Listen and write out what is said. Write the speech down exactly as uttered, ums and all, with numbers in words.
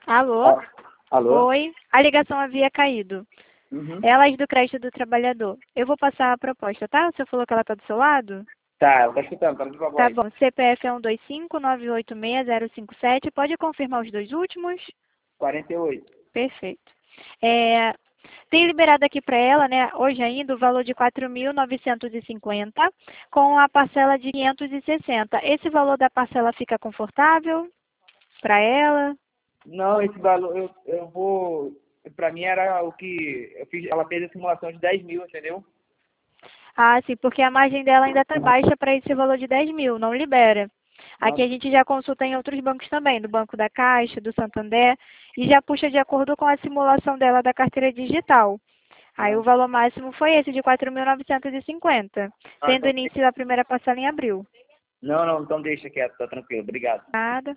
Alô? Ah, alô? Oi, a ligação havia caído. Uhum. Elas do crédito do trabalhador. Eu vou passar a proposta, tá? Você falou que ela tá do seu lado? Tá, ela tá escutando, tá no viva Tá voz. bom. C P F é um dois cinco nove oito seis zero cinco sete. Pode confirmar os dois últimos? quarenta e oito. Perfeito. É, tem liberado aqui para ela, né, hoje ainda, o valor de quatro mil novecentos e cinquenta com a parcela de quinhentos e sessenta. Esse valor da parcela fica confortável para ela? Não, esse valor, eu, eu vou... Pra mim era o que... Eu fiz, ela fez a simulação de dez mil, entendeu? Ah, sim, porque a margem dela ainda está baixa para esse valor de dez mil, não libera. Aqui Não, a gente já consulta em outros bancos também, do Banco da Caixa, do Santander, e já puxa de acordo com a simulação dela da carteira digital. Aí o não. valor máximo foi esse de quatro mil novecentos e cinquenta, Ah, sendo o então... início da primeira parcela em abril. Não, não, então deixa quieto, tá tranquilo. Obrigado. Nada.